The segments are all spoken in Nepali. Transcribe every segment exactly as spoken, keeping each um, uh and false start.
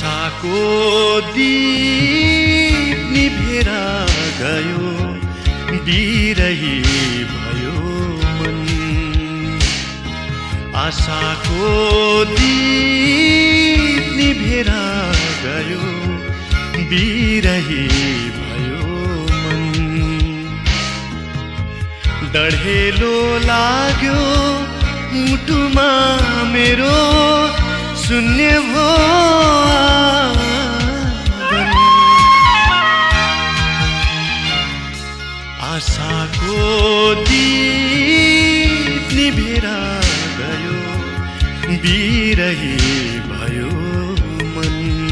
आशाको दीप निभेर गयो, बिरही भयो मन। आशाको दीप निभेर गयो, बिरही भयो मन। डढेलो लाग्यो मुटुमा मेरो, शून्य भो आँगन। आशाको दीप निभेर गयो, बिरही भयो मन।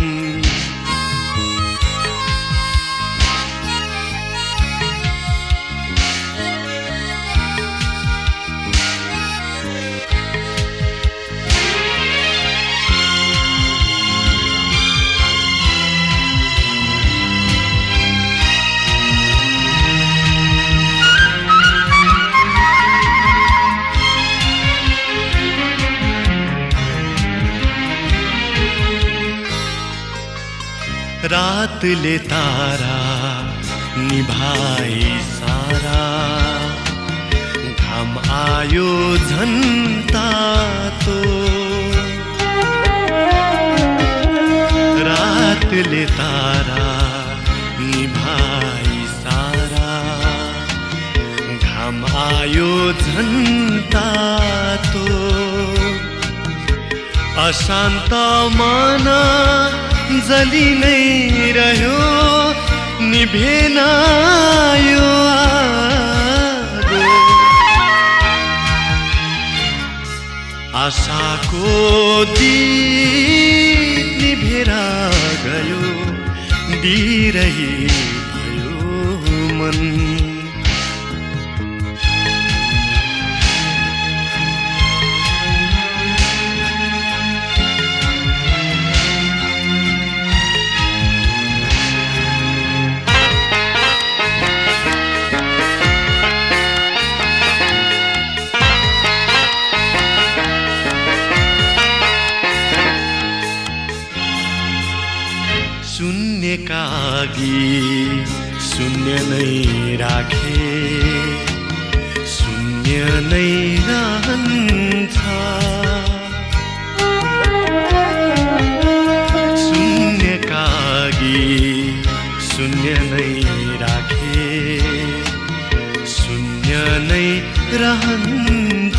रातले तारा निभाई सारा, घाम आयो झन् तातो। रातले तारा निभाई सारा, घाम आयो झन् तातो। अशान्त मन जली नै रह्यो, निभेन यो आगो। आशाको दीप निभेर गयो, बिरही भयो मन। शून्यका अघि शून्य नै राखे, शून्य नै रहन्छ। शून्यका अघि शून्य नै राखे, शून्य नै रहन्छ।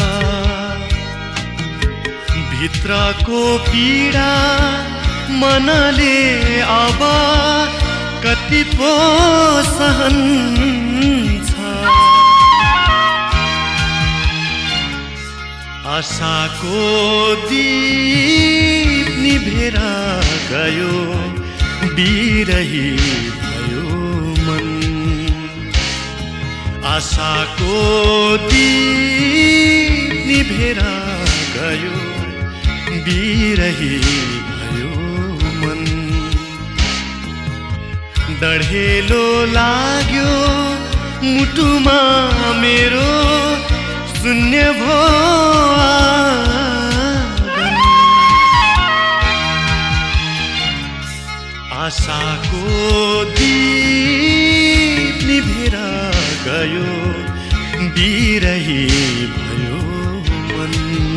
भित्रको पीडा मनले अब कति पो सहन्छ। आशाको दीप निभेर गयो, बिरही भयो मन। आशाको दीप निभेर गयो, बिरही भयो मन। डढेलो लाग्यो मुटुमा मेरो, शून्य भो आँगन। आशाको दीप निभेर गयो, बिरही भयो मन।